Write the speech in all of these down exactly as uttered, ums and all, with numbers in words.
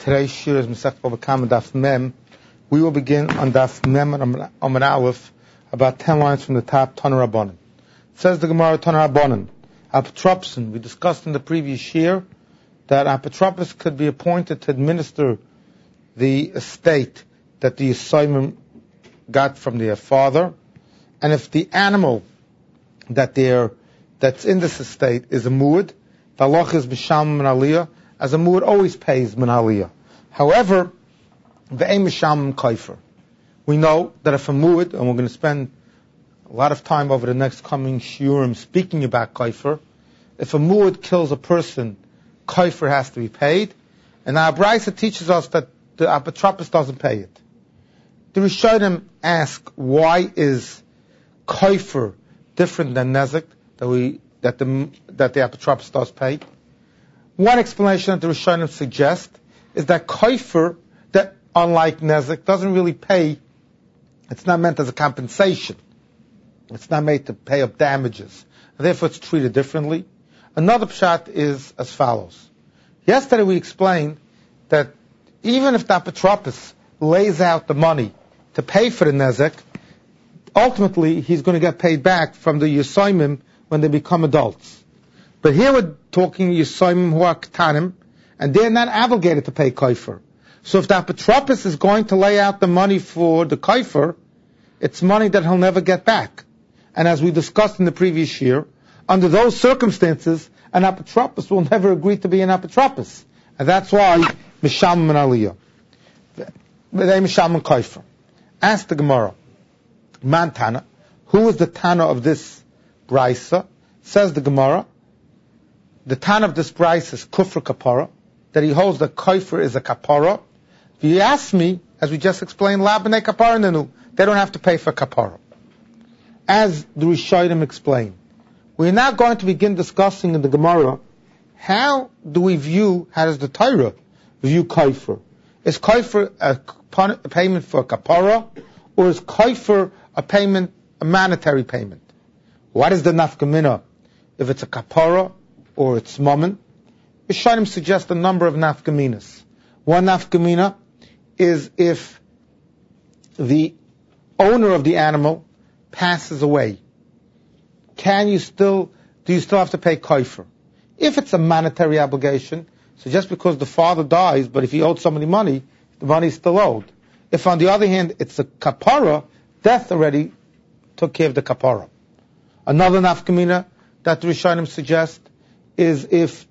Today's shir is Masechet Bava Kama Daf Mem. We will begin on Daf Mem and Amud Aleph, about ten lines from the top. Tana Rabbanan. Says the Gemara, Tana Rabbanan. Apotropsin. We discussed in the previous year that apotropos could be appointed to administer the estate that the Yisayim got from their father, and if the animal that they're that's in this estate is a muad, the halach is b'shalom min aliyah, as a muad always pays min aliyah. However, ve'ein b'shalom kaifer. We know that if a muad, and we're going to spend a lot of time over the next coming shiurim speaking about kaifer, if a muad kills a person, kaifer has to be paid, and our Brisa teaches us that the apotropos doesn't pay it. The Rishonim ask, why is kaifer different than nezek, that we that the that the apotropos does pay? One explanation that the Rishonim suggest is that kaifer, that unlike nezek, doesn't really pay. It's not meant as a compensation. It's not made to pay up damages. And therefore, it's treated differently. Another pshat is as follows. Yesterday we explained that even if the apotropos lays out the money to pay for the nezek, ultimately he's going to get paid back from the Yisayim when they become adults. But here we're talking Yisayim who are ketanim, and they're not obligated to pay kaifer. So if the apotropos is going to lay out the money for the kaifer, it's money that he'll never get back. And as we discussed in the previous year, under those circumstances, an apotropos will never agree to be an apotropos. And that's why Mishalom min aliyah. They Mishalom kaifer. Ask the Gemara, Man Tana, who is the Tana of this Brisa? Says the Gemara, the Tana of this Brisa is Kufr Kapara, that he holds that kaifer is a kapara. If you ask me, as we just explained, La b'nei kapara nenu, they don't have to pay for kapara. As the Rishonim explain, we're now going to begin discussing in the Gemara, how do we view, how does the Torah view kaifer? Is kaifer a, a payment for a kapara, or is kaifer a payment, a monetary payment? What is the nafkamina? If it's a kapara or it's mammon? Rishonim suggest a number of nafkaminas. One nafkamina is if the owner of the animal passes away. Can you still, do you still have to pay kaifer? If it's a monetary obligation, so just because the father dies, but if he owed somebody money, the money is still owed. If on the other hand, it's a kapara, death already took care of the kapara. Another nafkamina that the Rishonim suggest is if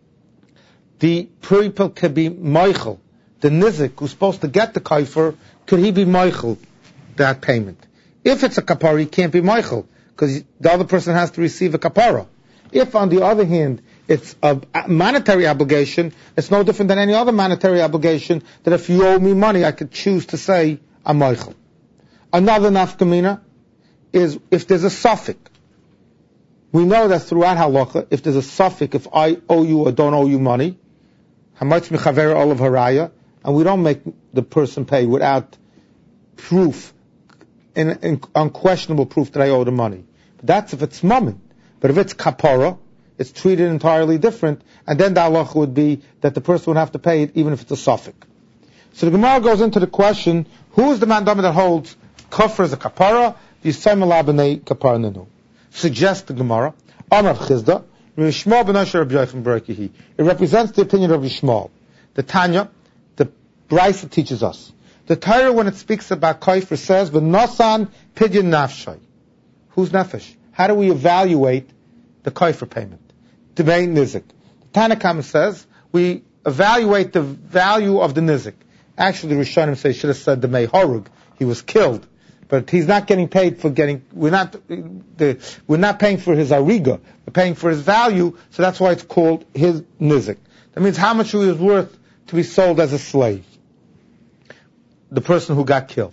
the people could be moichel, the nizik who's supposed to get the kaifer, could he be moichel that payment? If it's a kapara, he can't be moichel, because the other person has to receive a kapara. If, on the other hand, it's a monetary obligation, it's no different than any other monetary obligation, that if you owe me money, I could choose to say, I'm moichel. Another nafkamina is if there's a suffix. We know that throughout halacha, if there's a suffix, if I owe you or don't owe you money, hamatz mechaver olav haraya, and we don't make the person pay without proof, in, in unquestionable proof that I owe the money. But that's if it's mammon. But if it's kapara, it's treated entirely different, and then the halacha would be that the person would have to pay it even if it's a suffix. So the Gemara goes into the question, who is the mandama that holds kafir as a kapara, the yisayim ala b'nei kapara nenu? Suggests the Gemara, Amar Chizda, Rishmal b'nasher Rabbi Yochanan Berekihi. It represents the opinion of Rishmal. The Tanya, the Brisa teaches us. The Torah, when it speaks about kaifer, says, V'nosan pidyon nafshay. Who's nefesh? How do we evaluate the kaifer payment? Tevei nizik. The Tanakh says, we evaluate the value of the nizik. Actually, the Rishonim say, should have said the mei horug. He was killed. But he's not getting paid for getting, we're not, the, we're not paying for his ariga. We're paying for his value, so that's why it's called his nizik. That means how much he was worth to be sold as a slave. The person who got killed.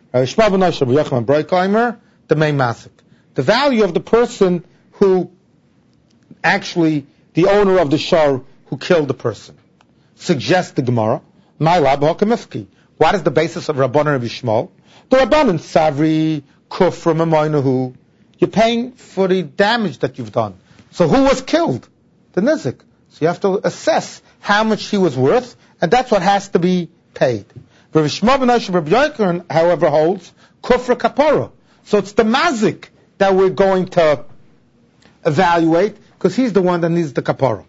The main masik. The value of the person who actually, the owner of the shar who killed the person. Suggests the Gemara, what is the basis of Rabbanan Rabbi Shmuel? The Rabbanan Savri Kufra Mamoinahu. You're paying for the damage that you've done. So who was killed? The nizik. So you have to assess how much he was worth, and that's what has to be paid. Rav Shmuel ben Yoshua ben Yochanan, however, holds kufra kapara. So it's the mazik that we're going to evaluate, because he's the one that needs the kapara.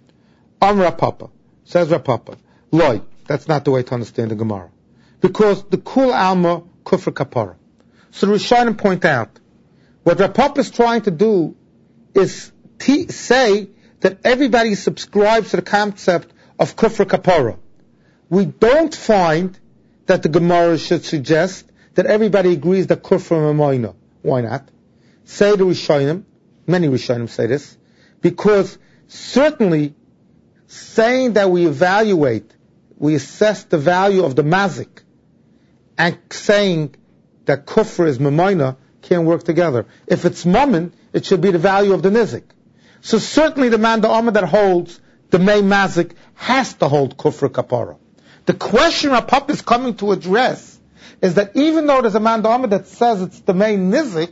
Am Rav Papa, says Rav Papa, loy, that's not the way to understand the Gemara. Because the kul alma kufra kapara. So the Rishonim point out, what Rav Papa is trying to do is t- say that everybody subscribes to the concept of kufra kapara. We don't find that the Gemara should suggest that everybody agrees that kufra mamoina. Why not? Say the Rishonim, many Rishonim say this, because certainly saying that we evaluate, we assess the value of the mazik, and saying that kufra is mamoina can't work together. If it's mammon, it should be the value of the nizik. So certainly the man, the Amma that holds the main mazik has to hold kufra kapara. The question Rav Papa is coming to address is that even though there's a man, the Amma that says it's the main nizik,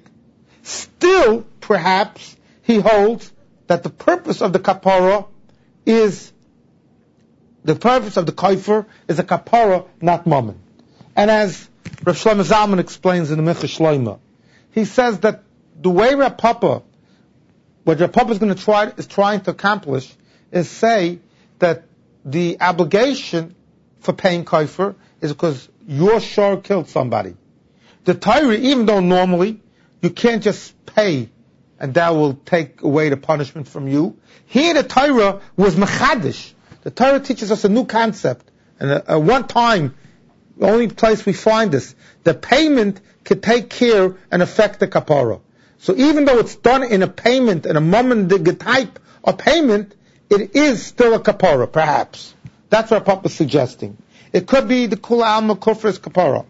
still perhaps he holds that the purpose of the kapara is, the purpose of the kaifer is a kapara, not mammon. And as Rav Shlomo Zalman explains in the Mincha Shloima, he says that the way Rav Papa, what Rav Papa is going to try, is trying to accomplish, is say that the obligation for paying kaifer is because your shor killed somebody. The Torah, even though normally you can't just pay and that will take away the punishment from you, here the Torah was mechadish. The Torah teaches us a new concept, and at one time, the only place we find this, the payment can take care and affect the kapara. So even though it's done in a payment, in a moment type of payment, it is still a kapara, perhaps. That's what Papa is suggesting. It could be the kula alma kufra's kapara.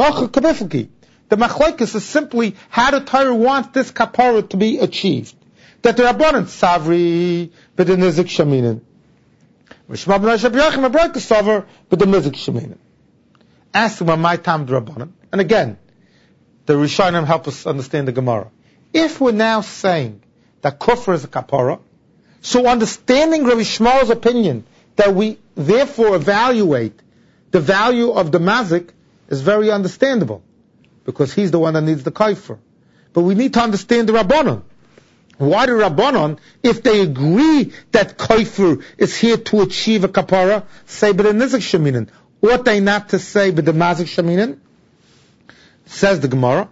The machlokes is simply how the Torah wants this kapara to be achieved. That the Rabbanan savri, but the nizik shaminin. Rishma ben Yoshua ben Yochanan broke the sover, but the nizik shaminin. Ask him on my time the Rabbanan. And again, the Rishonim help us understand the Gemara. If we're now saying that kufra is a kapara, so understanding Rabbi Shmuel's opinion that we therefore evaluate the value of the mazik is very understandable, because he's the one that needs the kaifer. But we need to understand the Rabbanon. Why the Rabbanon, if they agree that kaifer is here to achieve a kapara, say but the nizik shaminin? Ought they not to say but the mazik shaminin? Says the Gemara,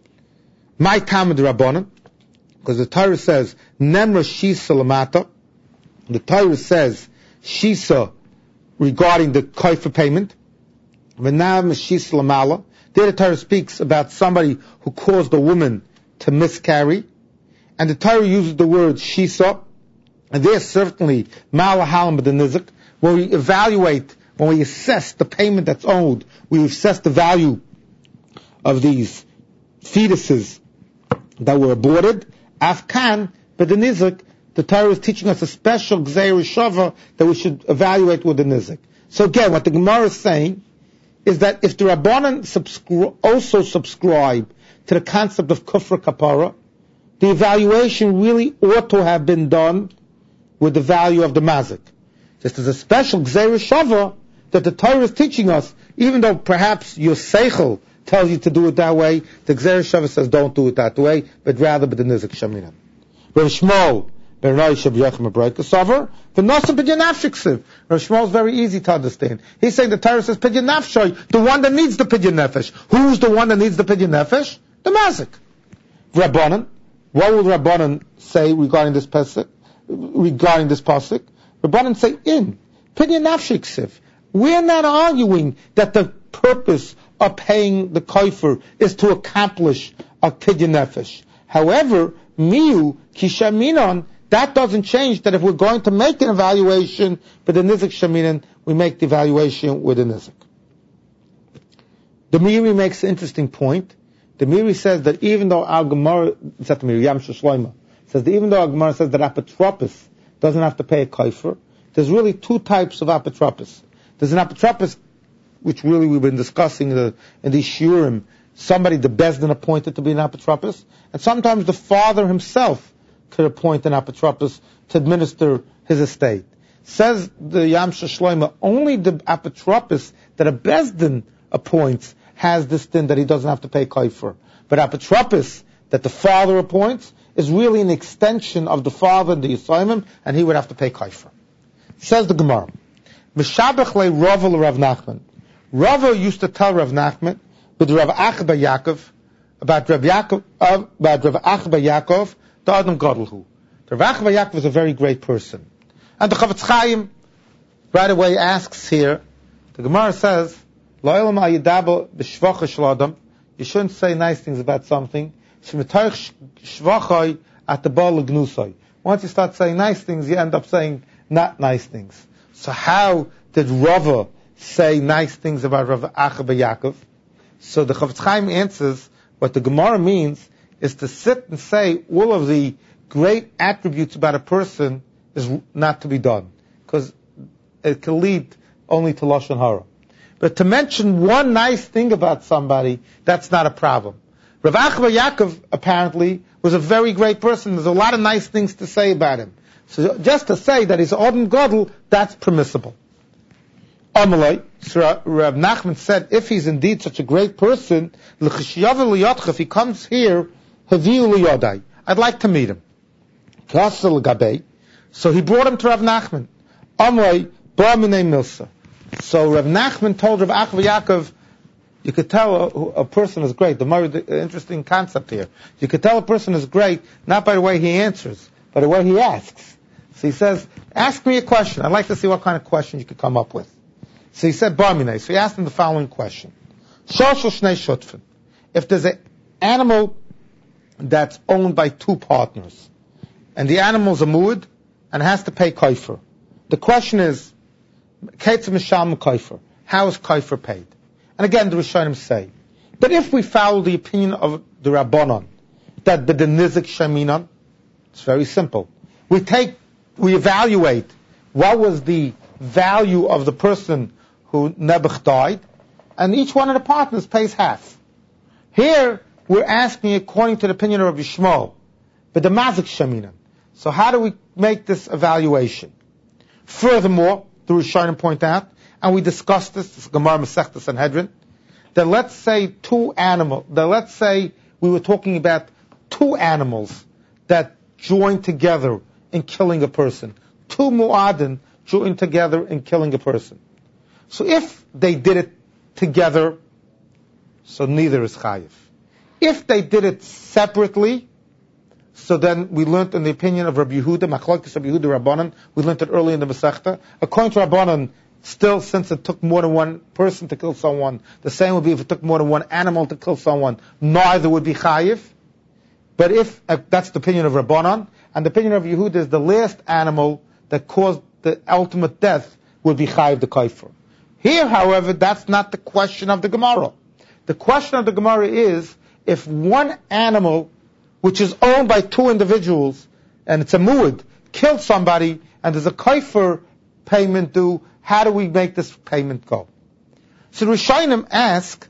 my time of the Rabbanon, because the Torah says nemra shisa lamata. The Torah says shisa regarding the kaifer payment. V'nav shisa lamala. There the Torah speaks about somebody who caused a woman to miscarry, and the Torah uses the word shisa, and there's certainly malahalam b'denizik, where we evaluate, when we assess the payment that's owed, we assess the value of these fetuses that were aborted. Afkan b'denizik, the Torah is teaching us a special gzeir shava that we should evaluate with the nizik. So again, what the Gemara is saying is that if the Rabbanan subscri- also subscribe to the concept of kufra kapara, the evaluation really ought to have been done with the value of the mazik. Just as a special gzeir shava that the Torah is teaching us, even though perhaps your seichel tells you to do it that way, the gzeir shava says don't do it that way, but rather with the nizik shamina. Rav Shmuel ben Yoshua ben Yochanan broke the sover. V'nosa pidyon nafshiksiv. Rav Shmuel is very easy to understand. He's saying the Torah says pidyon nafshoy, the one that needs the pidyon nefesh. Who's the one that needs the pidyon nefesh? The mazik. Rabbanan. What will Rabbanan say regarding this pasuk? Regarding this pasuk, Rabbanan say in pidyon nafshiksiv. We're not arguing that the purpose of paying the kaifer is to accomplish a pidyon nefesh. However, miu kishaminon, that doesn't change that if we're going to make an evaluation for the nizik shaminan, we make the evaluation with the nizik. The Meiri makes an interesting point. The Meiri says that even though our Gemara, it's at the Meiri, Yam Shloima, says that even though our Gemara says that apotropos doesn't have to pay a kaifer, there's really two types of apotropos. There's an apotropos, which really we've been discussing in, the, in these shiurim, somebody the bezdin appointed to be an apotropos, and sometimes the father himself could appoint an apotropos to administer his estate. Says the Yamsha Shloima, only the apotropis that a Bezdin appoints has this thing that he doesn't have to pay kaifer. But apotropis that the father appoints is really an extension of the father and the Yisraelim, and he would have to pay kaifer. Says the Gemara, Mishabach le Rava le Rav Nachman. Rava used to tell Rav Nachman with Rav Achba Yaakov about Rav Yaakov, uh, about Rav Achba Yaakov, the Adam Gadolhu. Rav Achba Yaakov is a very great person. And the Chavetz Chaim right away asks here, the Gemara says, Lo ilam ayidabel b'shvacha shel adam. You shouldn't say nice things about something. Shemetoich shvachai at the bal gnusai. Once you start saying nice things, you end up saying not nice things. So how did Rava say nice things about Rav Achba Yaakov? So the Chavetz Chaim answers, what the Gemara means is to sit and say all of the great attributes about a person is not to be done, because it can lead only to Lashon Hara. But to mention one nice thing about somebody, that's not a problem. Rav Achba Yaakov apparently was a very great person. There's a lot of nice things to say about him. So just to say that he's Odin Gadol, that's permissible. Amalai, so Rav Nachman said, if he's indeed such a great person, if he comes here, I'd like to meet him. So he brought him to Rav Nachman. Amalai, ba minei milsa. So Rav Nachman told Rav Achba Yaakov, you could tell a, a person is great. The more the interesting concept here. You could tell a person is great not by the way he answers, but the way he asks. So he says, ask me a question. I'd like to see what kind of question you could come up with. So he said, Barminei. So he asked him the following question. Shosh shnei shutfin. If there's an animal that's owned by two partners, and the animal's a muad, and has to pay kaifer. The question is, Ketz Misham Kaifer. How is Kaifer paid? And again, the Rishonim say, but if we follow the opinion of the Rabbanon, that the Nizik Sheminon, it's very simple. We take, we evaluate what was the value of the person who Nebuch died, and each one of the partners pays half. Here, we're asking according to the opinion of Rabbi Shmuel, but the Mazik Sheminon. So how do we make this evaluation? Furthermore, the Rishonim point out, and we discussed this, this Gemara Masechta Sanhedrin, that let's say two animals, that let's say we were talking about two animals that joined together in killing a person. Two mu'adin joined together in killing a person. So if they did it together, so neither is chayiv. If they did it separately, so then we learned in the opinion of Rabbi Yehuda, Machlokes Rabbi Yehuda Rabbanan, we learned it early in the Masechta. According to Rabbanan, still, since it took more than one person to kill someone, the same would be if it took more than one animal to kill someone, neither would be chayiv. But if, uh, that's the opinion of Rabbanan, and the opinion of Yehuda is the last animal that caused the ultimate death would be chayiv the kaifer. Here, however, that's not the question of the Gemara. The question of the Gemara is, if one animal, which is owned by two individuals, and it's a muad, killed somebody, and there's a kaifer payment due, how do we make this payment go? So the Rishonim ask,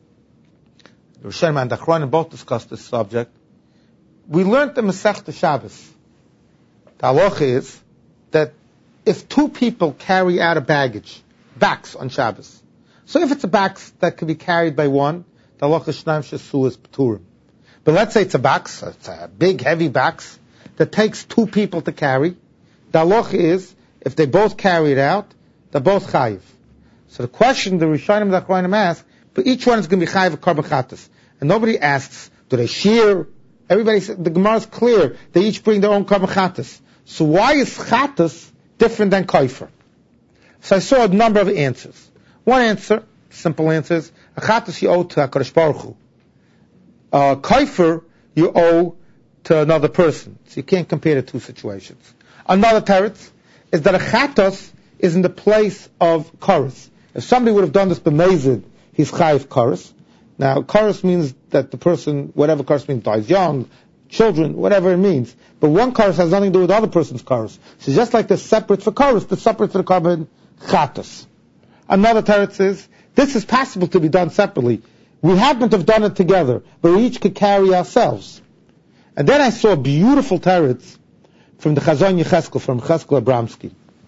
the Rishonim and the Achronim both discussed this subject. We learned the Masechta Shabbos. The halacha is that if two people carry out a baggage, backs on Shabbos, so if it's a box that can be carried by one, the halacha shnayim shesu is p'turim. But let's say it's a box, it's a big, heavy box that takes two people to carry. The halacha is, if they both carry it out, they're both chayiv. So the question the Rishonim and the Achronim ask, but each one is going to be chayiv a korban chatas. And nobody asks, do they shear? Everybody says, the Gemara is clear, they each bring their own korban chatas. So why is chatas different than kaifer? So I saw a number of answers. One answer, simple answer is, a chatas you owe to HaKadosh Baruch Hu. Uh, kaifer you owe to another person. So you can't compare the two situations. Another teretz is that a chatos is in the place of chorus. If somebody would have done this b'mezid, he's chayiv chorus. Now, chorus means that the person, whatever chorus means, dies young, children, whatever it means. But one chorus has nothing to do with the other person's chorus. So just like they're separate for chorus, they're separate for the korban chatos. Another teretz is, this is possible to be done separately. We happen to have done it together, but we each could carry ourselves. And then I saw a beautiful teretz from the Chazon Yecheskel, from Cheskel Abramsky.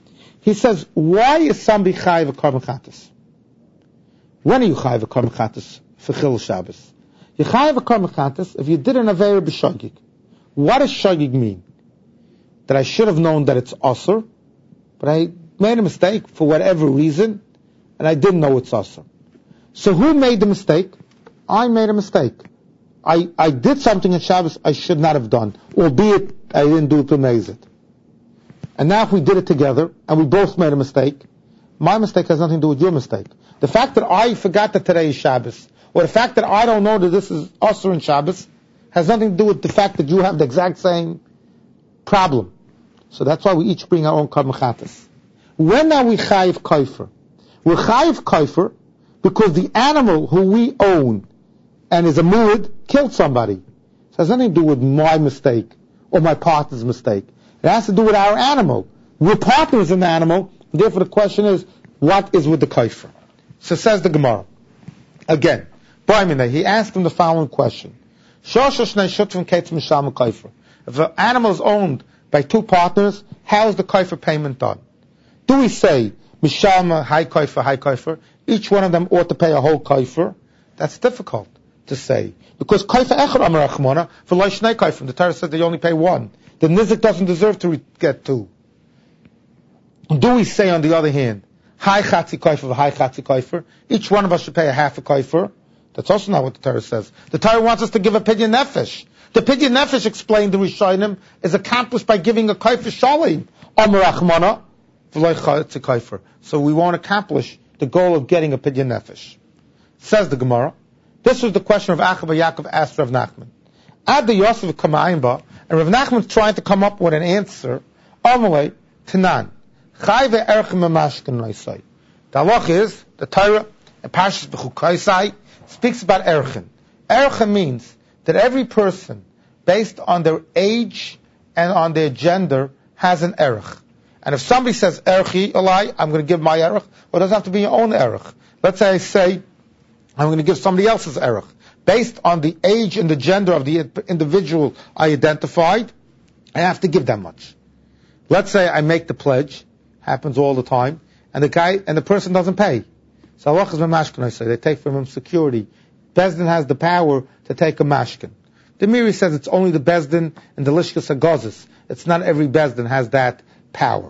He says, why is somebody chayiv a korban chatas? When are you chayiv a korban chatas for Chilul Shabbos? You chayiv a korban chatas if you did an aveira b'shogig. What does shogig mean? That I should have known that it's asur, but I made a mistake for whatever reason, and I didn't know it's asur. So who made the mistake? I made a mistake. I, I did something in Shabbos I should not have done, albeit I didn't do it to amaze it. And now if we did it together, and we both made a mistake, my mistake has nothing to do with your mistake. The fact that I forgot that today is Shabbos, or the fact that I don't know that this is Asur in Shabbos, has nothing to do with the fact that you have the exact same problem. So that's why we each bring our own korban chatas. When are we chayiv kofer? We're chayiv kofer because the animal who we own and is a muad killed somebody. So it has nothing to do with my mistake or my partner's mistake. It has to do with our animal. We're partners in the animal, therefore the question is, what is with the kofer? So says the Gemara. Again, he asked him the following question. If an animal is owned by two partners, how is the kofer payment done? Do we say, Mishalma, high kofer, high kofer, each one of them ought to pay a whole kofer? That's difficult to say. Because kofer echad amar achmona, for lo shnei kofer, the Torah says they only pay one. The nizik doesn't deserve to get two. Do we say, on the other hand, high chatzi kofer, high chatzi kofer, each one of us should pay a half a kofer? That's also not what the Torah says. The Torah wants us to give a pidyon nefesh. The pidyon nefesh, explained the Rishonim, is accomplished by giving a kofer shalim. Amar achmona, v'lo chatzi kofer. So we won't accomplish the goal of getting a pidyon nefesh. Says the Gemara. This was the question of Acha bar Yaakov asked Rav Nachman. Ad the Yosef kamayim ba, and Rav Nachman's trying to come up with an answer. Amalei Tanan. Chayve erchim mamashkin loisai. The halach is, the Torah, and Parshas B'chukaisai, speaks about erchim. Erchim means that every person, based on their age and on their gender, has an erch. And if somebody says erchi alai, I'm going to give my erch, well, it doesn't have to be your own erch. Let's say I say, I'm going to give somebody else's erch. Based on the age and the gender of the individual I identified, I have to give that much. Let's say I make the pledge, happens all the time, and the guy and the person doesn't pay. So Allah is mamashkin, I say, they take from him security. Bezdin has the power to take a mashkin. The Miri says it's only the Bezdin and the Lishkas Agozis. It's not every Bezdin has that power.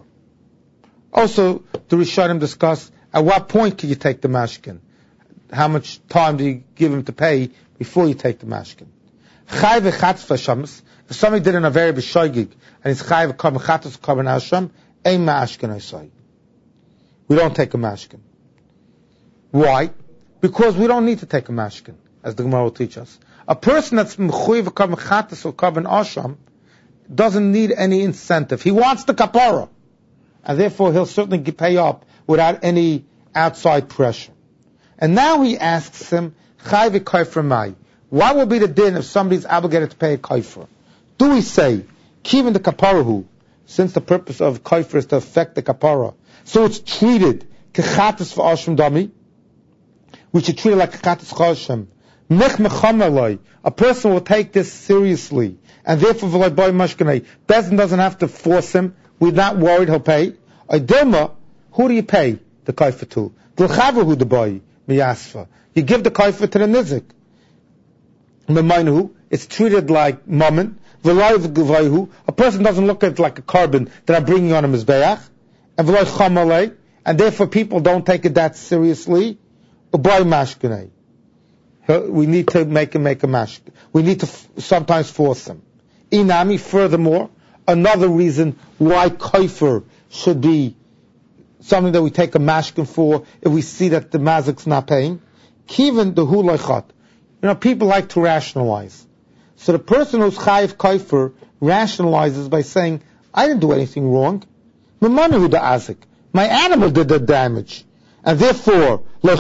Also, the Rishonim discuss at what point can you take the mashkin? How much time do you give him to pay before you take the mashkin? Chai v'chatzva shams. If somebody did an averi b'shoigig and he's chai v'korban chatzva korban asham, ein mashkin I say. We don't take a mashkin. Why? Because we don't need to take a mashkin, as the Gemara will teach us. A person that's m'chuy v'korban chatzva or korban asham doesn't need any incentive. He wants the kapara, and therefore he'll certainly pay up without any outside pressure. And now he asks him, Chai v'kofer mai. What will be the din if somebody's obligated to pay a kofer? Do we say, Kivin the kaparahu, since the purpose of kofer is to affect the kapara, so it's treated kechatis v'ashim dami? We should treat it like kechatis v'ashim. Mech mechamalai. A person will take this seriously, and therefore v'lai boy mashkanei. Bezdin doesn't have to force him. We're not worried he'll pay. Dilma, who do you pay the kofer to? D'lchavahu the boy. Miyasfa. You give the kofer to the nizik. Memainu, it's treated like mammon. V'lai v'gvayhu, a person doesn't look at it like a carbon that I'm bringing on a mizbeach. And v'lai chamalei, and therefore people don't take it that seriously. U'bay mashkinei. We need to make him make a mashkin. We need to f- sometimes force him. Inami, furthermore, another reason why kofer should be something that we take a mashkin for if we see that the mazik's not paying. Kiven the hulaychat. You know, people like to rationalize. So the person who's chayiv kofer rationalizes by saying, I didn't do anything wrong. Mamanu the azik. My animal did the damage. And therefore,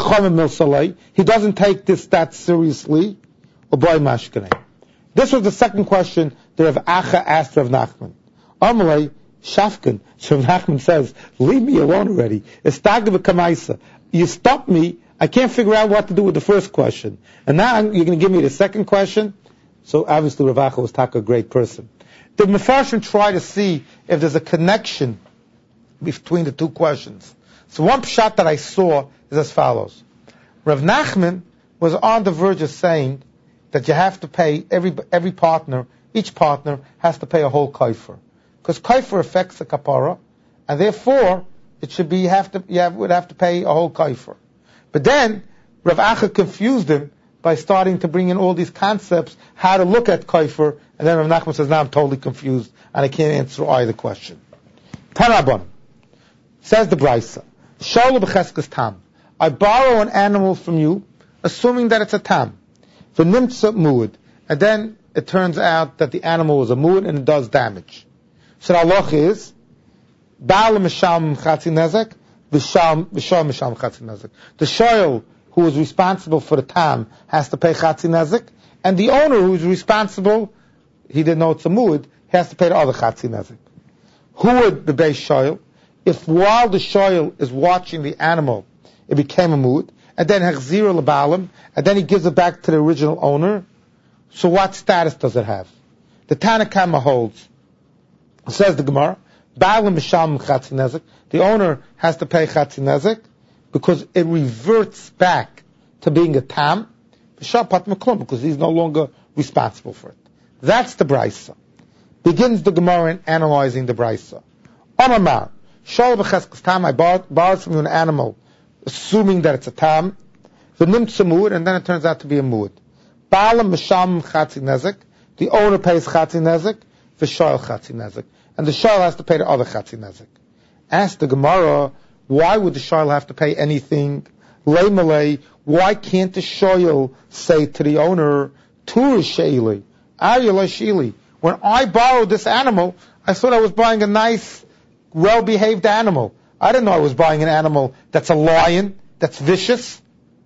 he doesn't take this that seriously. This was the second question that Rav Acha asked Rav Nachman. Amalei Shafkin. So Rav Nachman says, leave me alone already. You stopped me. I can't figure out what to do with the first question. And now you're going to give me the second question? So obviously Rav Acha was taka a great person. The Mefarshim try to see if there's a connection between the two questions. So one pshat that I saw is as follows. Rav Nachman was on the verge of saying that you have to pay, every every partner, each partner has to pay a whole kaifer. Because kaifer affects the kapara, and therefore it should be, you have to, you have, would have to pay a whole kaifer. But then, Rav Acha confused him by starting to bring in all these concepts, how to look at kaifer, and then Rav Nachman says, now I'm totally confused, and I can't answer either question. Tanabon, says the Brisa, Shaul b'cheskes tam. I borrow an animal from you, assuming that it's a tam. V'nimtza muad. And then it turns out that the animal was a muad and it does damage. So the halach is, Baal mishal chatzi nezek, v'shal mishal chatzi nezek. The shoyl who is responsible for the tam has to pay chatzi nezek, and the owner who is responsible, he didn't know it's a muad, he has to pay the other chatzi nezek. Who would the base shoyl? If while the shoyl is watching the animal, it became a muad, and then hechzira lebalim, and then he gives it back to the original owner, so what status does it have? The Tanna Kama holds, says the Gemara, Ba'alim misham chatzi nezek, the owner has to pay chatzi nezek, because it reverts back to being a tam, because he's no longer responsible for it. That's the Brisa. Begins the Gemara in analyzing the Brisa. Omamar, Shaul b'cheskes tam, I borrowed, borrowed from you an animal, assuming that it's a tam, the nimtza muad, and then it turns out to be a muad. Ba'alim misham chatzi nezek, the owner pays chatzi nezek, the shoyl chatzi nezek, and the shoyl has to pay the other chatzi nezek. Ask the Gemara, why would the shoyl have to pay anything? Lei malei, why can't the shoyl say to the owner, Tur sheili, Aryeh sheili? When I borrowed this animal, I thought I was buying a nice, well-behaved animal. I didn't know I was buying an animal that's a lion, that's vicious.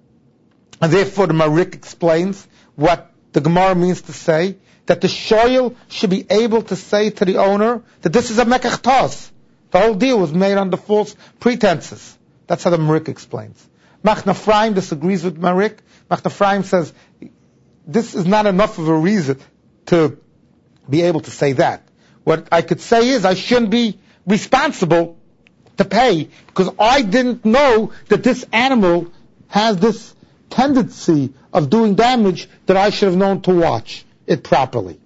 And therefore the Marik explains what the Gemara means to say, that the shoyl should be able to say to the owner that this is a mekach tos. The whole deal was made under false pretenses. That's how the Marik explains. Machna Ephraim disagrees with Marik. Machna Ephraim says this is not enough of a reason to be able to say that. What I could say is I shouldn't be responsible to pay because I didn't know that this animal has this tendency of doing damage that I should have known to watch it properly.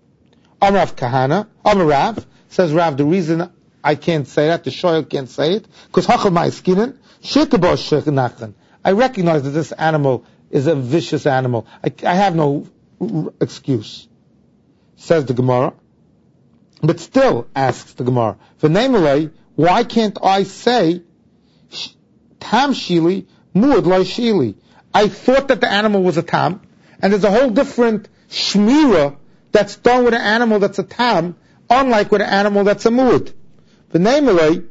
Amrav Kahana, Amarav, says Rav, the reason I can't say that, the shoyl can't say it, because hachal ma'askinen, shekabo sheknachan. I recognize that this animal is a vicious animal. I, I have no r- excuse. Says the Gemara. But still, asks the Gemara, v'neimelei, why can't I say, tam shili, muad lo shili? I thought that the animal was a tam, and there's a whole different shmira that's done with an animal that's a tam, unlike with an animal that's a muad. V'neimelei,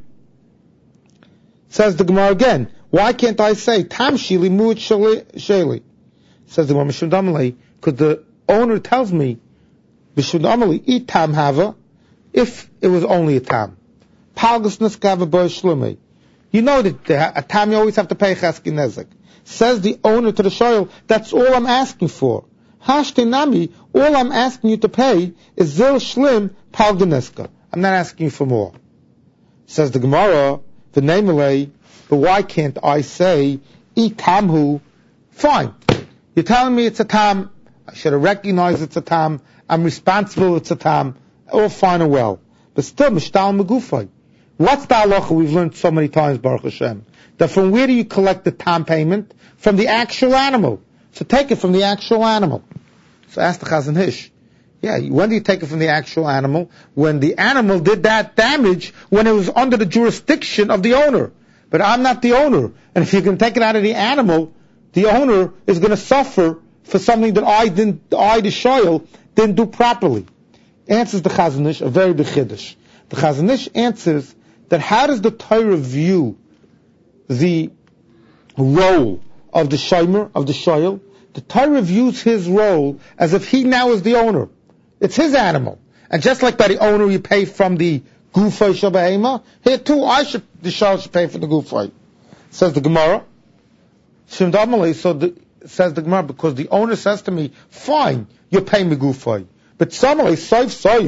says the Gemara again, why can't I say, tam shili, muad sheli? Says the Gemara, mishum damalei, because the owner tells me, mishum damalei, eat tam hava, if it was only a tam. Palgus neskava boy shlumei. You know that a tam you always have to pay chesky nezek. Says the owner to the shoyl, that's all I'm asking for. Hashtenami, all I'm asking you to pay is zil shlim palganeska. I'm not asking you for more. Says the Gemara, the namelay, but why can't I say, eat tamhu? Fine. You're telling me it's a tam. I should have recognized it's a tam. I'm responsible it's a tam. All fine and well. But still, mishtal megufay. What's the halacha we've learned so many times, Baruch Hashem? That from where do you collect the tam payment? From the actual animal. So take it from the actual animal. So ask the Chazon Ish. Yeah, when do you take it from the actual animal? When the animal did that damage, when it was under the jurisdiction of the owner. But I'm not the owner. And if you can take it out of the animal, the owner is going to suffer for something that I didn't, I, the shoyl, didn't do properly. Answers the Chazon Ish, a very big chiddush. The Chazon Ish answers that how does the Torah view the role of the shomer, of the shoyl? The Torah views his role as if he now is the owner. It's his animal. And just like by the owner you pay from the gufay shabahema, here too I should, the shoyl should pay for the gufay. Says the Gemara. Shim Damalei, so the, says the Gemara, because the owner says to me, fine, you pay me gufay. But Samalei, soif soif,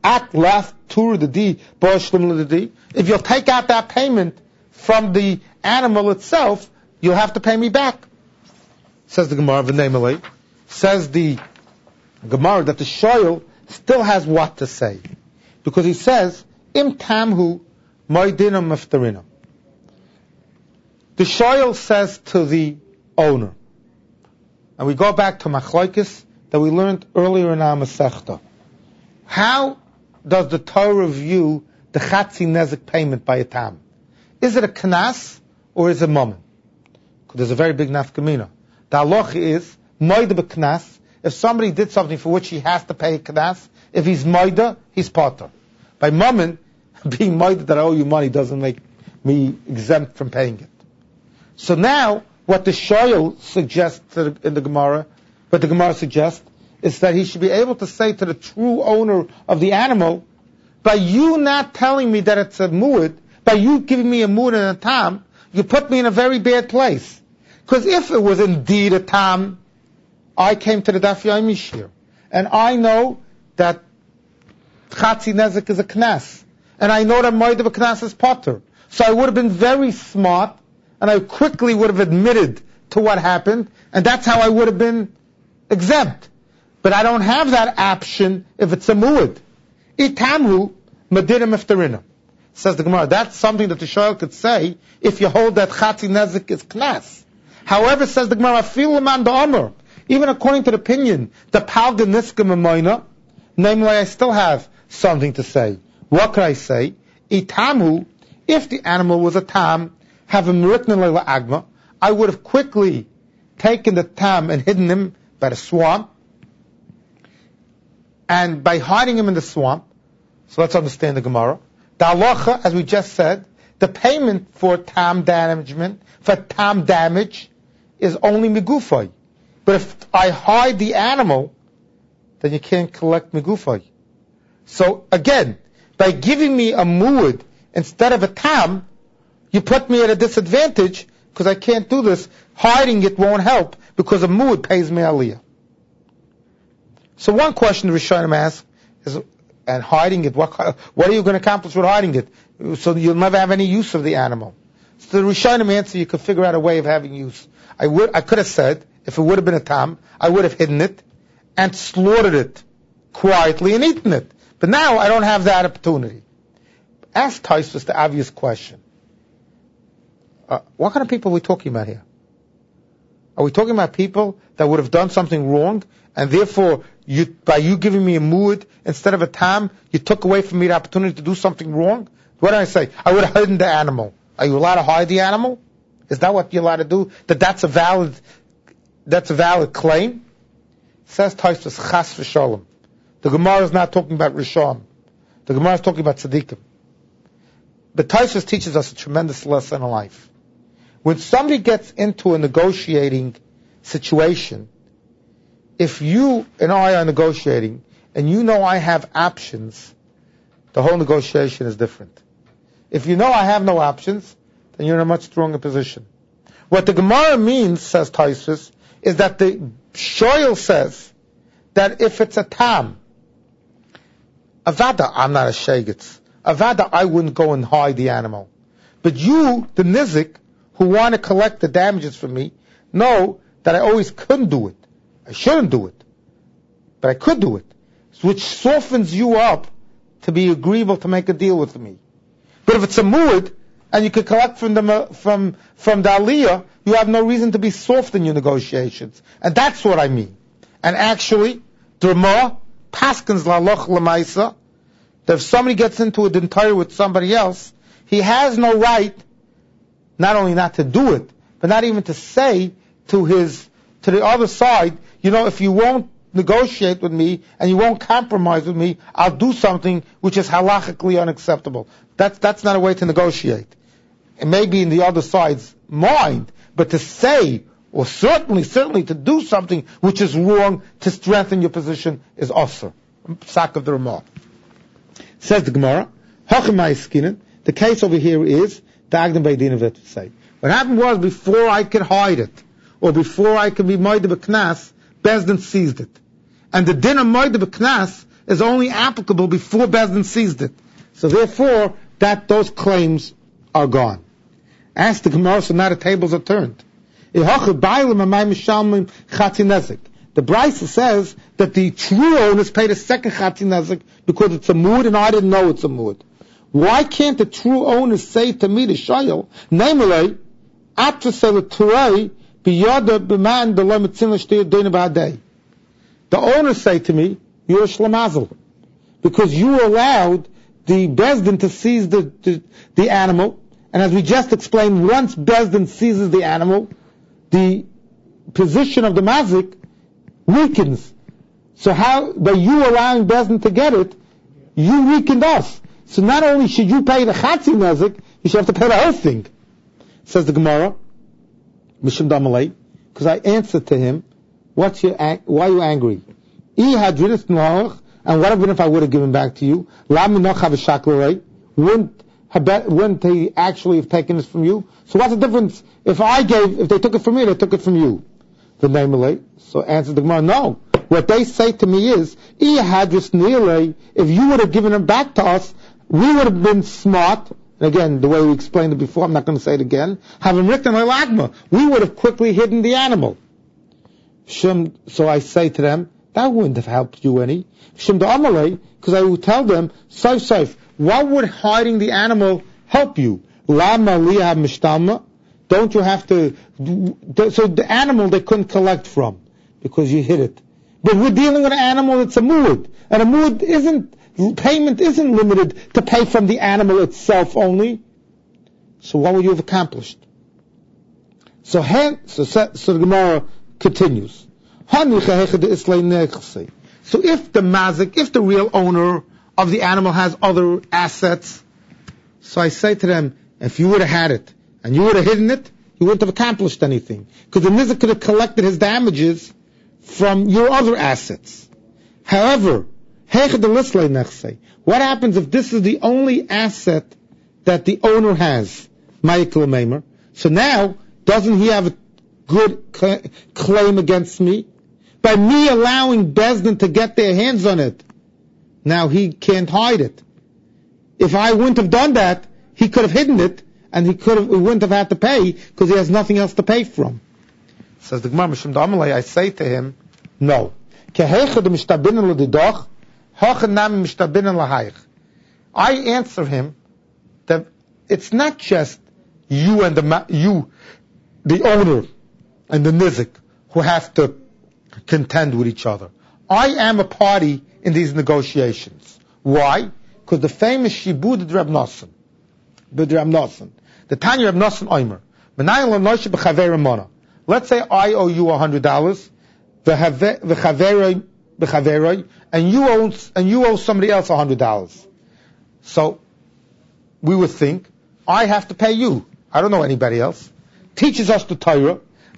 at last tur the d, the d. If you'll take out that payment from the animal itself, you'll have to pay me back. Says the Gemara, v'neimalei. Says the Gemara that the shoyl still has what to say. Because he says, im tamhu moidinam miftarinam. The shoyl says to the owner, and we go back to machlokes that we learned earlier in our Masechta. How does the Torah view the chatzi nezik payment by a tam? Is it a knas or is it mammon? Because there's a very big nafkamina. The halacha is moida b'knas. If somebody did something for which he has to pay a knas, if he's moida, he's potter. By mammon, being moida that I owe you money doesn't make me exempt from paying it. So now, what the shoyl suggests to the, in the Gemara, what the Gemara suggests, is that he should be able to say to the true owner of the animal, by you not telling me that it's a mu'ud, by you giving me a mu'ud and a tam, you put me in a very bad place. Because if it was indeed a tam, I came to the Daf Yomi Shir, and I know that Chatzi Nezik is a knas, and I know that Moed of a knas is potter. So I would have been very smart, and I quickly would have admitted to what happened, and that's how I would have been exempt. But I don't have that option if it's a mu'ud. Itamhu medinim iftarina. Says the Gemara, that's something that the shoyl could say if you hold that Chatzi Nezik is knas. However, says the Gemara, fil man da'amr, even according to the opinion, the palga niska memoina, namely I still have something to say. What could I say? Itamhu, if the animal was a tam, have a meritna leila agma, I would have quickly taken the tam and hidden him by the swamp, and by hiding him in the swamp, so let's understand the Gemara, the halacha, as we just said, the payment for tam damagement, for tam damage, is only migufay. But if I hide the animal, then you can't collect migufay. So again, by giving me a mu'ud instead of a tam, you put me at a disadvantage because I can't do this. Hiding it won't help because a mu'ud pays me aliyah. So one question the Rishonim ask is, and hiding it, what, what are you going to accomplish with hiding it? So you'll never have any use of the animal. So the Rishonim answer, you could figure out a way of having use. I would, I could have said, if it would have been a tam, I would have hidden it and slaughtered it quietly and eaten it. But now I don't have that opportunity. Ask Tosfos the obvious question. Uh, what kind of people are we talking about here? Are we talking about people that would have done something wrong, and therefore, you, by you giving me a mu'ud instead of a tam, you took away from me the opportunity to do something wrong? What did I say? I would have hidden the animal. Are you allowed to hide the animal? Is that what you're allowed to do? That that's a valid, that's a valid claim? Says Tosfos, chas v'sholem. The Gemara is not talking about Rishon. The Gemara is talking about tzaddikim. But Tosfos teaches us a tremendous lesson in life. When somebody gets into a negotiating situation, if you and I are negotiating, and you know I have options, the whole negotiation is different. If you know I have no options, then you're in a much stronger position. What the Gemara means, says Tosfos, is that the shoyl says that if it's a tam, avada, I'm not a shegitz. Avada, I wouldn't go and hide the animal. But you, the nizik, who want to collect the damages from me, know that I always couldn't do it. I shouldn't do it. But I could do it. Which softens you up to be agreeable to make a deal with me. But if it's a mu'ud, and you can collect from the, from, from the aliyah, you have no reason to be soft in your negotiations. And that's what I mean. And actually, Drama, Paskins la'loch l'maisa, that if somebody gets into a dintayr with somebody else, he has no right, not only not to do it, but not even to say to his, to the other side, you know, if you won't negotiate with me and you won't compromise with me, I'll do something which is halachically unacceptable. That's, that's not a way to negotiate. It may be in the other side's mind, but to say, or certainly, certainly to do something which is wrong to strengthen your position is asur. Sack of the Ramah. Says the Gemara, the case over here is, the Agdam Beidin of it to say. What happened was, before I could hide it, or before I could be moed b'knas, Bezdin seized it. And the din of moed b'knas is only applicable before Bezdin seized it. So therefore, that those claims are gone. Ask the Gemara, so now the tables are turned. The Brisa says that the true owners paid a second Chatzi Nezik because it's a mood and I didn't know it's a mood. Why can't the true owners say to me, the Shayel, namely, the owners say to me, you're a Shlamazel, because you allowed the Bezdin to seize the, the, the animal, and as we just explained, once Bezdin seizes the animal, the position of the Mazik weakens. So how, by you allowing Bezdin to get it, you weakened us. So not only should you pay the Chatzi Nezik, you should have to pay the whole thing. Says the Gemara, Mishum Damalei, because I answered to him, what's your, why are you angry? And what even if I would have given back to you? Wouldn't, wouldn't he actually have taken this from you? So what's the difference? If I gave, if they took it from me, they took it from you. The Namalei. So answered the Gemara, no. What they say to me is, if you would have given it back to us, we would have been smart. And again, the way we explained it before, I'm not going to say it again. Having written al-agma, we would have quickly hidden the animal. So I say to them, that wouldn't have helped you any. Because I would tell them, saif saif, what would hiding the animal help you? Lama liha mishtalma? Don't you have to? So the animal they couldn't collect from because you hid it. But we're dealing with an animal that's a mood, and a mood isn't payment isn't limited to pay from the animal itself only. So what would you have accomplished? So so so the Gemara continues. So if the mazik, if the real owner of the animal has other assets, so I say to them, if you would have had it and you would have hidden it, you wouldn't have accomplished anything, because the nizik could have collected his damages from your other assets. However, what happens if this is the only asset that the owner has? So now, doesn't he have a good cl- claim against me? By me allowing Bezdin to get their hands on it, now he can't hide it. If I wouldn't have done that, he could have hidden it, and he could have, he wouldn't have had to pay, because he has nothing else to pay from. Says the Gemara, Mishum Damalei, I say to him, no. I answer him that it's not just you and the you, the owner and the nizik, who have to contend with each other. I am a party in these negotiations. Why? Because the famous Shibud Reb Nosson, Reb Nosson, the Tanya Reb Nosson Omer, let's say I owe you a hundred dollars, and you owe and you owe somebody else a hundred dollars. So we would think I have to pay you. I don't know anybody else. Teaches us the Torah.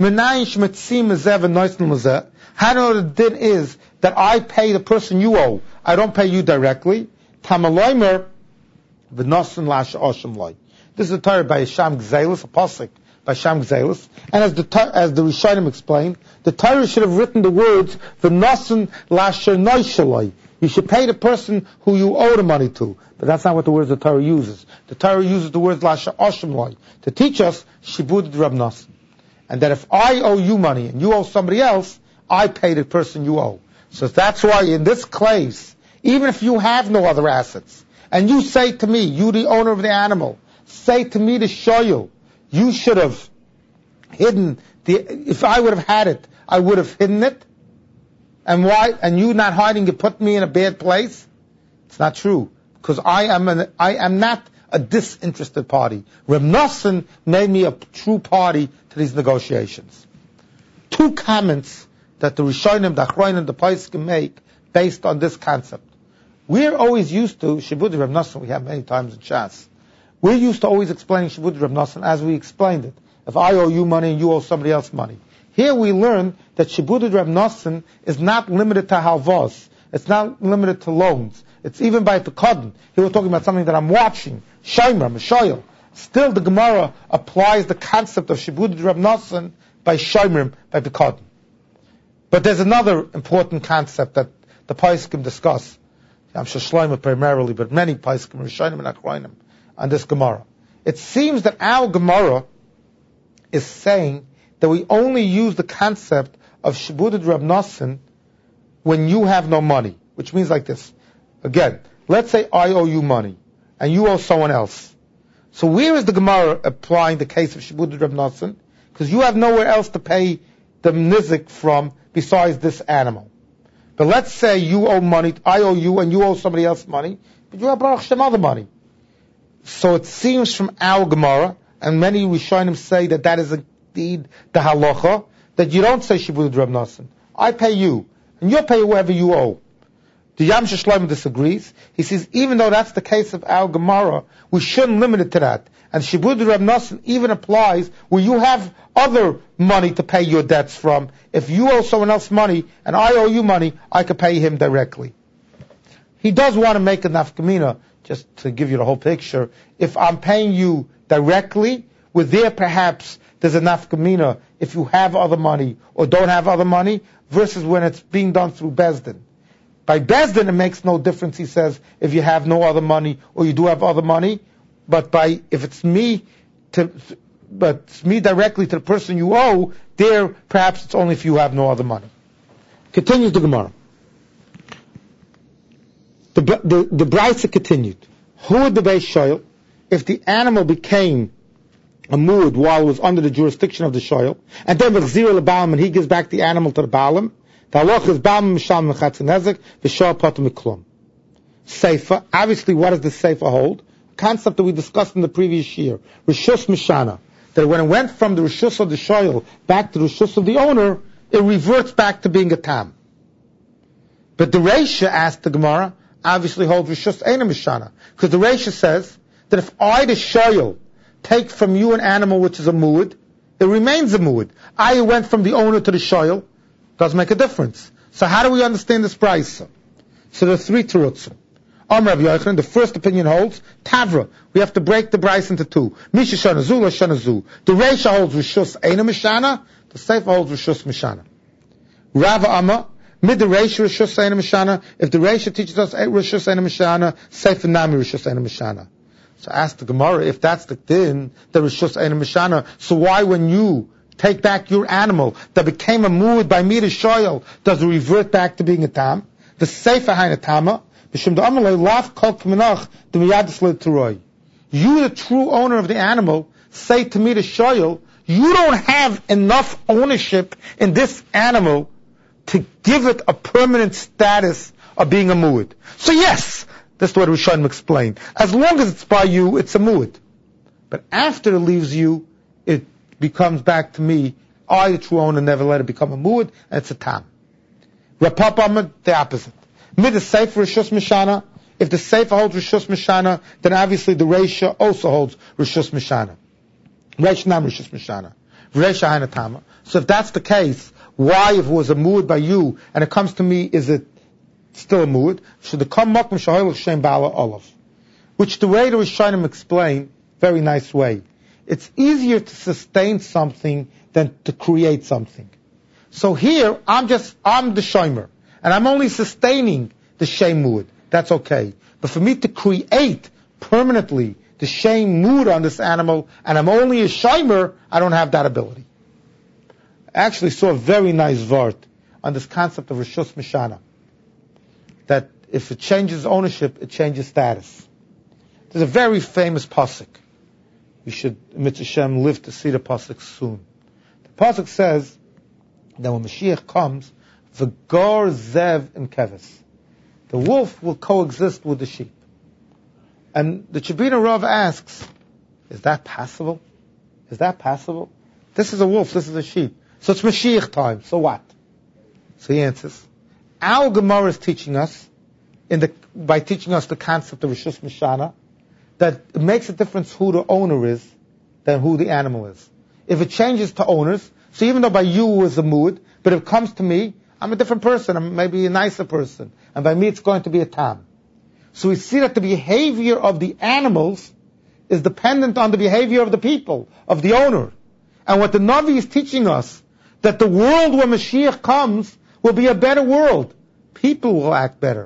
How do you know the din is that I pay the person you owe? I don't pay you directly. Tamaloimer v'nosen lasha osham loy. This is a Torah by Sham Gzelis, a pasuk by Sham Gzelis. And as the as the Rishonim explained, the Torah should have written the words v'nosen lasha noishaloi. You should pay the person who you owe the money to. But that's not what the words the Torah uses. The Torah uses the words lasha osham loy to teach us shibud Reb Nosson, and that if I owe you money and you owe somebody else, I pay the person you owe. So that's why in this case, even if you have no other assets, and you say to me, you the owner of the animal, say to me to show you, you should have hidden the, if I would have had it, I would have hidden it. And why? And you not hiding it put me in a bad place? It's not true. Because I am an, I am not a disinterested party. Reb Nosson made me a true party to these negotiations. Two comments that the Rishonim, the Achronim, the Poskim make based on this concept. We're always used to Shibud Reb Nosson, we have many times in Shas. We're used to always explaining Shibud Reb Nosson as we explained it. If I owe you money and you owe somebody else money. Here we learn that Shibud Reb Nosson is not limited to halvos. It's not limited to loans. It's even by Pekadon. Here we're talking about something that I'm watching. Shomer, Meshoyel. Still the Gemara applies the concept of Shibud Reb Nosson by Shomerim, by Pekadon. But there's another important concept that the Poskim discuss. Yam Shlomo primarily, but many Paiskim, Rishonim and Achronim, on this Gemara. It seems that our Gemara is saying that we only use the concept of Shibudid Rab Nosson when you have no money, which means like this. Again, let's say I owe you money, and you owe someone else. So where is the Gemara applying the case of Shibudid Rab Nosson? Because you have nowhere else to pay the nizik from besides this animal. But let's say you owe money, I owe you, and you owe somebody else money, but you have Baruch Hashem other money. So it seems from our Gemara, and many Rishonim say that that is indeed the halacha, that you don't say Shibudid Rab Nosson. I pay you, and you'll pay whoever you owe. The Yam Shlomo disagrees. He says, even though that's the case of our Gemara, we shouldn't limit it to that. And Shibudid Rab Nosson even applies where you have other money to pay your debts from. If you owe someone else money, and I owe you money, I could pay him directly. He does want to make a nafkamina, just to give you the whole picture. If I'm paying you directly, with there perhaps there's a nafkamina if you have other money or don't have other money, versus when it's being done through Bezdin. By Bezdin, it makes no difference, he says, if you have no other money or you do have other money. But by if it's me to, but it's me directly to the person you owe, there perhaps it's only if you have no other money. Continues the Gemara. The the the Brisa continued. Who would the Beis shoyl if the animal became a muad while it was under the jurisdiction of the shoyl, and then with zero lebalim, and he gives back the animal to the balim? The halach is balim mishal mechatzinezek v'shor potem miklum. Seifa. Obviously, what does the Seifa hold? Concept that we discussed in the previous year, Rishus Mishana, that when it went from the Rishus of the Shoyl back to the Rishus of the owner, it reverts back to being a Tam. But the Reisha, asked the Gemara, obviously holds Rishus Eina Mishana, because the Reisha says that if I, the Shoyl, take from you an animal which is a muad, it remains a muad. I went from the owner to the Shoyl, doesn't make a difference. So how do we understand this price? So there are three terutzim. Amar Rabbi Yochanan, the first opinion holds Tavra. We have to break the Bryce into two. Misha Shanazu, La Shanazu. The Reisha holds Rishus Eina Mishana. The Seifa holds Rishus Mishana. Rava Amma, mid the Reisha Rishus Eina Mishana. If the Reisha teaches us Rishus Eina Mishana, Seifa Nami Rishus Eina Mishana. So ask the Gemara, if that's the din, the Rishus Eina Mishana, so why when you take back your animal that became a muad by me to shoyl, does it revert back to being a tam? The Seifa Haina Tama. You, the true owner of the animal, say to me, the shoyl, you don't have enough ownership in this animal to give it a permanent status of being a muad. So yes, that's what Rishonim explained. As long as it's by you, it's a muad. But after it leaves you, it becomes back to me. I, the true owner, never let it become a muad, and it's a tam. Rapap Ahmed, the opposite. Mid the Seifa Rishus Mishana. If the Seifa holds Rishus Mishana, then obviously the Reisha also holds Rishus Mishana. Reisha Nam Rishus Mishana. Reisha Hanatama. So if that's the case, why, if it was a muad by you and it comes to me, is it still a muad? Should the come makom shahoil shem bala olav, which the way the Rishonim explain, very nice way. It's easier to sustain something than to create something. So here, I'm just I'm the shomer. And I'm only sustaining the shem muad. That's okay. But for me to create permanently the shem muad on this animal, and I'm only a shomer, I don't have that ability. I actually saw a very nice vart on this concept of Rishus Mishana. That if it changes ownership, it changes status. There's a very famous pasuk. You should, Mitzvah Shem, live to see the pasuk soon. The pasuk says that when Mashiach comes, the Gar Zev and Keves, the wolf will coexist with the sheep. And the Chabina Rav asks, is that possible? Is that possible? This is a wolf, this is a sheep. So it's Mashiach time, so what? So he answers, our Gemara is teaching us, in the, by teaching us the concept of Rishus Mishana, that it makes a difference who the owner is than who the animal is. If it changes to owners, so even though by you is a muad, but if it comes to me, I'm a different person, I'm maybe a nicer person, and by me it's going to be a tam. So we see that the behavior of the animals is dependent on the behavior of the people, of the owner. And what the Navi is teaching us, that the world where Mashiach comes will be a better world. People will act better.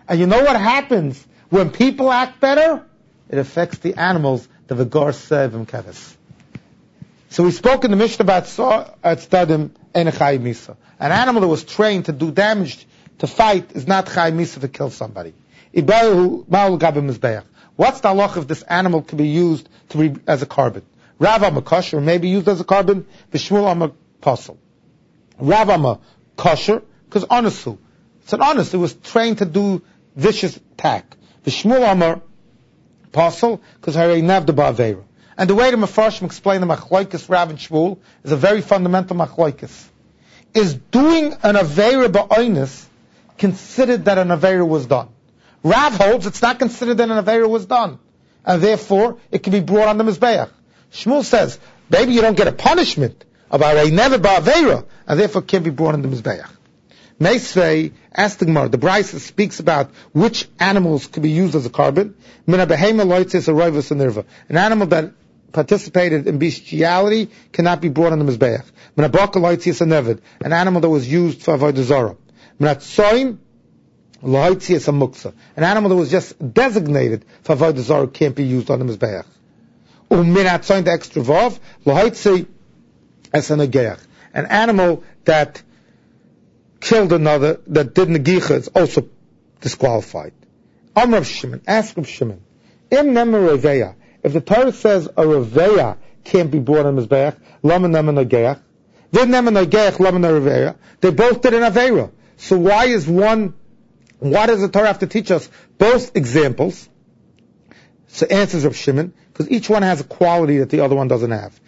And you know what happens when people act better? It affects the animals, the Vigar Sev and Keves. So we spoke in the Mishnah about Stadim and Chai Misa. An animal that was trained to do damage, to fight, is not Chai Misa to kill somebody. What's the halach if this animal can be used to be as a carbon? Rav Amma kosher, maybe used as a carbon. V'Shmuel Amma pasul. Rav Amma kosher, because onesu. It's an honest. It was trained to do vicious attack. V'Shmuel Amma pasul, because harei nevda ba'aveira. And the way the Mefarshim explain the Machlokes Rav and Shmuel is a very fundamental Machlokes. Is doing an Aveira ba'oinus considered that an Aveira was done? Rav holds it's not considered that an Aveira was done. And therefore, it can be brought on the Mizbeach. Shmuel says, maybe you don't get a punishment of Arei Never ba'Aveira, and therefore it can't be brought on the Mizbeach. Meisvei, asked the Gemara, the Brisa speaks about which animals could be used as a carbon. Mina behema loitzis aroivus and an animal that participated in bestiality cannot be brought on the Mizbeach. Mina baka loitzis and nevid, an animal that was used for avodah zarah. Mina tzoin loitzis and muksa, an animal that was just designated for avodah zarah can't be used on the Mizbeach. Umina tzoin the extra vav loitzi as an ageach, an animal that killed another, that did negicha, is also disqualified. Amr of Shimon, ask of Shimon, im nemer reveya, if the Torah says a reveya can't be brought on Mizbeach, lama nemer negeach, vid nemer negeach, lama nemer reveya, they both did an aveira. So why is one, why does the Torah have to teach us both examples? So answers of Shimon, because each one has a quality that the other one doesn't have.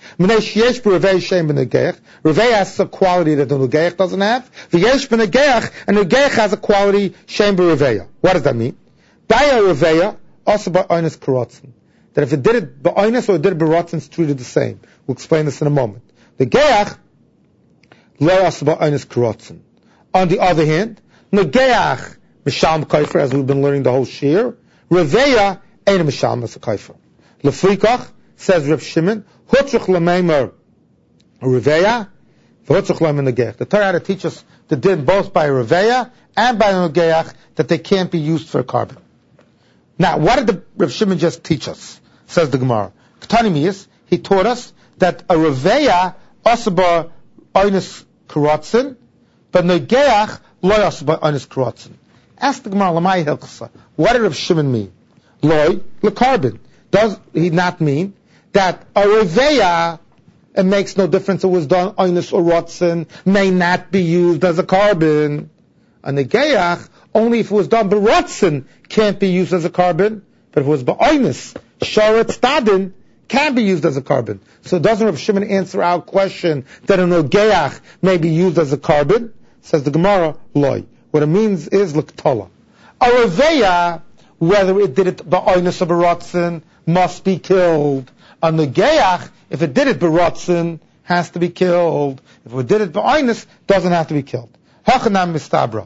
Revei has a quality that the Nugeach doesn't have. V'yesh b'Nugeach, and Nugeach has a quality shem b'Reveya. What does that mean? Daya Reveya, also by Oinus Karotzen. That if it did it by Oinus or it did it by Rotzen, it's treated the same. We'll explain this in a moment. The Geach, lo also by Oinus Karotzen. On the other hand, Nugeach, Misham Kaifer, as we've been learning the whole shir, Reveya, ain't a Misham as a Kaifer. Lefrikach, says Reb Shimon, Hutzach Lameimer Reveya, Hutzach Lameimer Negeach. The Torah had to teach us the din both by Reveya and by Negeach that they can't be used for a carbon. Now, what did the Reb Shimon just teach us? Says the Gemara. K'tani he taught us that a Reveya asaba Oinus Karotzen, but Negeach lo asaba Oinus Karotzen. Ask the Gemara, Lamai Hilchasa, what did Reb Shimon mean? Loi, le carbon. Does he not mean that a reveya, it makes no difference it was done oinus or rotzen, may not be used as a carbon? A negeach, only if it was done by rotzen, can't be used as a carbon, but if it was by oinus, sharet stadin, can be used as a carbon. So doesn't Rav Shimon answer our question that a negeach may be used as a carbon? Says the Gemara, loy. What it means is l'ktola. A reveya, whether it did it by oinus or by rotzen, must be killed. A negeach, if it did it b'rotzen, has to be killed. If it did it b'oinus, doesn't have to be killed. Hachanam mistabra.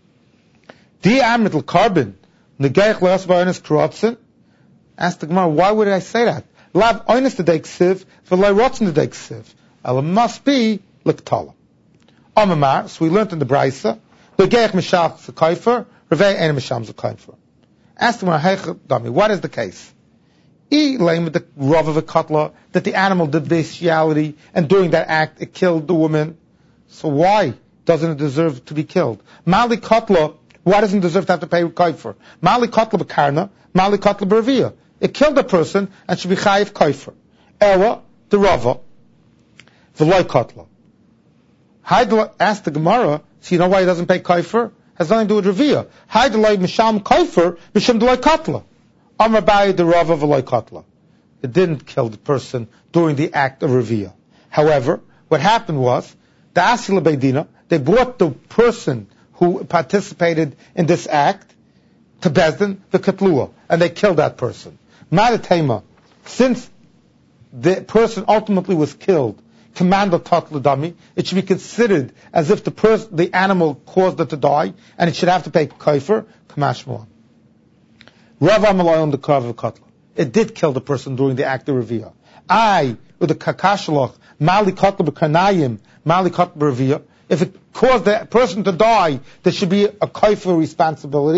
Di amrit carbon negeach le'as b'oinus k'rotzen. Ask the Gemara, why would I say that? Lav oinus t'dei ksiv, v'lei rotzen t'dei ksiv. It must be l'ktala. Amamar, so we learned in the Brisa, negeach mishach z'kaifer, revei ein misham z'kaifer. Ask the Gemara, what is the case? E lame with the rov of a cutla, that the animal did bestiality, and during that act it killed the woman. So why doesn't it deserve to be killed? Mali cutla, why doesn't it deserve to have to pay kaifer? Mali cutla b'karna, mali cutla b'revia. It killed a person and should be chayiv kaifer. Ella, the rava, v'loy cutla. Haidla asked the Gemara, so you know why he doesn't pay kaifer? Has nothing to do with revia. Haidla misham kaifer, misham deloy cutla. Amrabai the Rava v'loy katla. It didn't kill the person during the act of Revia. However, what happened was, the Asila Beidina, they brought the person who participated in this act to Bezdin, the Katlua, and they killed that person. Madatema, since the person ultimately was killed, commando tatla dami, it should be considered as if the person, the animal caused it to die, and it should have to pay kaifer, kamashmuah. Rav Amalai on the carve of Katla. It did kill the person during the act of Revia. I, with the Kakashloch, Mali Katla b'Karnayim, Mali Katla b'Revia, if it caused the person to die, there should be a kaifer responsibility.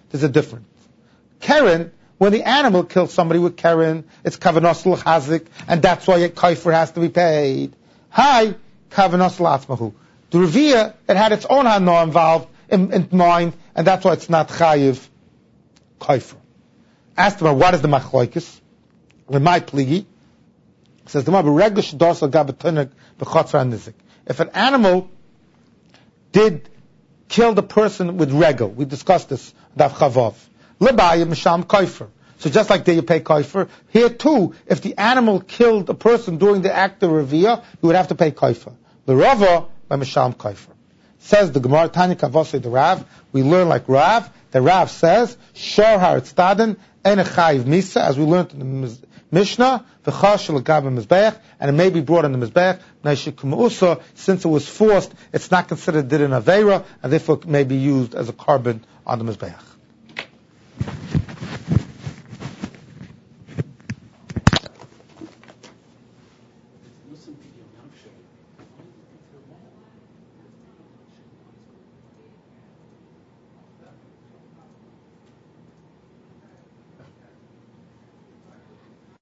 there's a difference. Keren, when the animal kills somebody with Keren, it's Kavanos l'chazik, and that's why a kaifer has to be paid. Hi, Kavanos l'atmahu. The Revia, it had its own hana involved in, in mind, and that's why it's not chayiv kaifer. Asked him, what is the machloikis? With my pligi, says the Reglish dorsal gabatunik b'chotzar nizik. If an animal did kill the person with regel, we discussed this, daf chavav, lebaya misham kaifer. So just like there you pay kaifer, here too, if the animal killed a person during the act of revia, you would have to pay kaifer. The rava by misham kaifer. Says the Gemara Tanya Kavosei the Rav, we learn like Rav. The Rav says shor haritztaden en chayiv misa, as we learned in the Mishnah, v'chashel gabim mizbeach, and it may be brought in the mizbeach. Since it was forced, it's not considered did an aveira, and therefore it may be used as a carbon on the mizbeach.